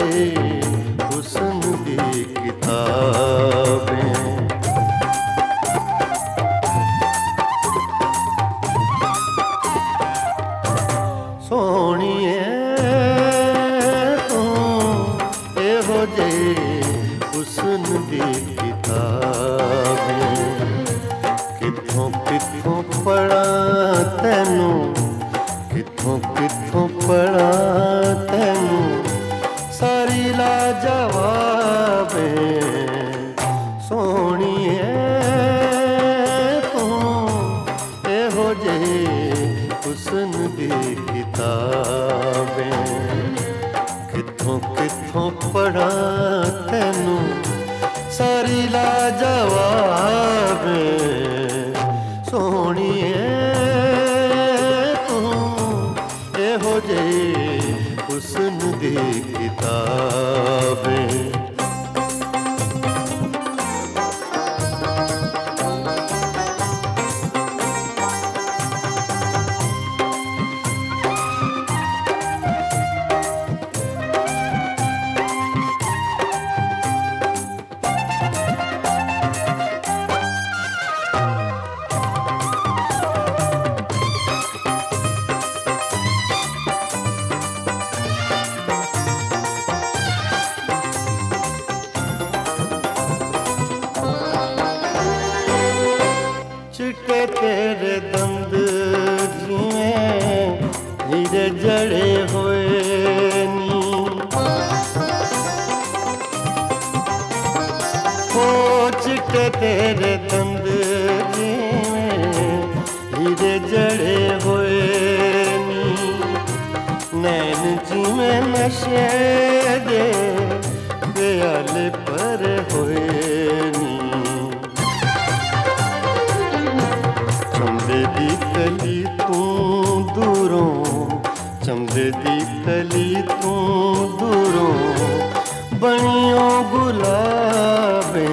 हुस्न दी किताबें। सोहणिए तू एहो जे हुस्न दी किताबें। कित्थों कित्थों पढ़ा तैनू, कित्थों कित्थों पढ़ा तैनू सारी लाजवाबें। सोहणिए तू एहो जे हुस्न दी किताबें। कित्थों कित्थों पढ़ा तैनू सारी लाजवाबें। सोहणिए तू एहो जे हुस्न दी किताबें। चिट्टे तेरे दंद जिवें हीरे जड़े होए नी। ओ चिट्टे तेरे दंद जिवें हीरे जड़े होए नी। नैन जिवें नशे दे प्याले पर होए नी। चंबे दी कली तू दूरों, चंबे दी कली तू दूरों बनियों